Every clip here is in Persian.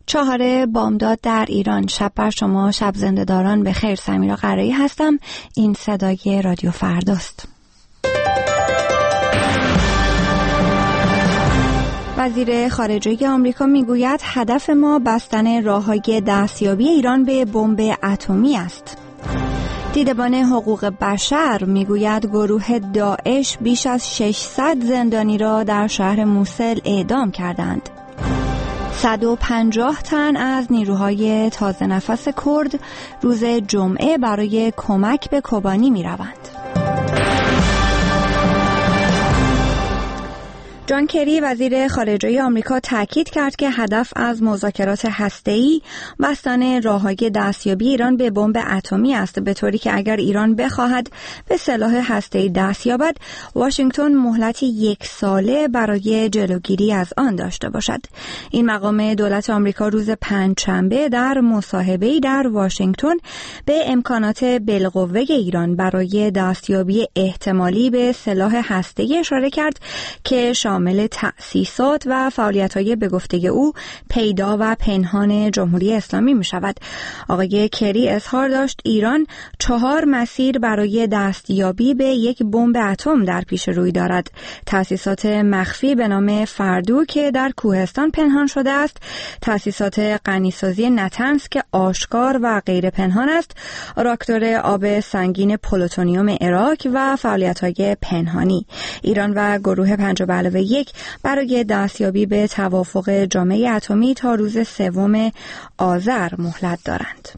4 بامداد در ایران. شب بر شما، شب زنده‌داران به خیر. سمیرا قرایی هستم. این صدای رادیو فرداست. وزیر خارجه آمریکا میگوید هدف ما بستن راه‌های دستیابی ایران به بمب اتمی است. دیدبان حقوق بشر میگوید گروه داعش بیش از 600 زندانی را در شهر موصل اعدام کردند. 150 تن از نیروهای تازه نفس کرد روز جمعه برای کمک به کوبانی می روند. جان کری وزیر خارجه آمریکا تاکید کرد که هدف از مذاکرات هسته‌ای بستن راه‌های دستیابی ایران به بمب اتمی است، به طوری که اگر ایران بخواهد به سلاح هسته‌ای دست یابد، واشنگتن مهلتی 1 ساله برای جلوگیری از آن داشته باشد. این مقام دولت آمریکا روز پنجشنبه در مصاحبه‌ای در واشنگتن به امکانات بالقوه ایران برای دستیابی احتمالی به سلاح هسته‌ای اشاره کرد که شامل تأسیسات و فعالیت‌های به گفته او پیدا و پنهان جمهوری اسلامی می‌شود. آقای کری اظهار داشت ایران 4 مسیر برای دستیابی به یک بمب اتم در پیش روی دارد. تأسیسات مخفی به نام فردو که در کوهستان پنهان شده است، تأسیسات غنیسازی نتنز که آشکار و غیر پنهان است، راکتور آب سنگین پلوتونیوم عراق و فعالیت‌های پنهانی. ایران و گروه 5+1 برای دستیابی به توافق جامعه اتمی تا روز 3 آذر مهلت دارند.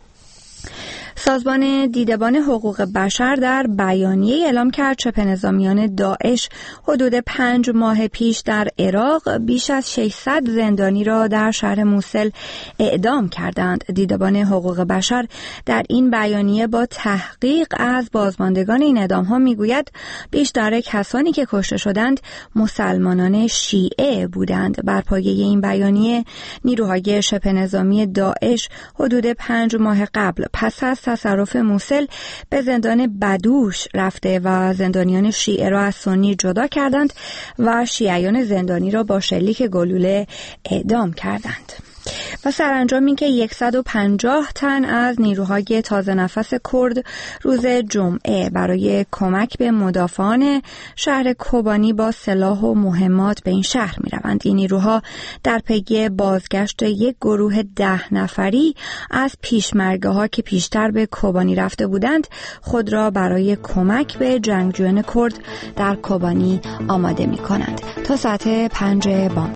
سازمان دیدبان حقوق بشر در بیانیه اعلام کرد چپه‌نظامیان داعش حدود 5 ماه پیش در عراق بیش از 600 زندانی را در شهر موصل اعدام کردند. دیدبان حقوق بشر در این بیانیه با تحقیق از بازماندگان این اعدام‌ها میگوید بیشتر کسانی که کشته شدند مسلمانان شیعه بودند. بر پایه این بیانیه نیروهای شبه‌نظامی داعش حدود 5 ماه قبل پس از تصرف موصل به زندان بدوش رفته و زندانیان شیعه را از سنی جدا کردند و شیعیان زندانی را با شلیک گلوله اعدام کردند. و سرانجام این که 150 تن از نیروهای تازه نفس کرد روز جمعه برای کمک به مدافعان شهر کوبانی با سلاح و مهمات به این شهر می روند. این نیروها در پی بازگشت یک گروه 10 نفری از پیشمرگه‌ها که پیشتر به کوبانی رفته بودند خود را برای کمک به جنگجویان کرد در کوبانی آماده می کنند. تا ساعت 5 بامداد.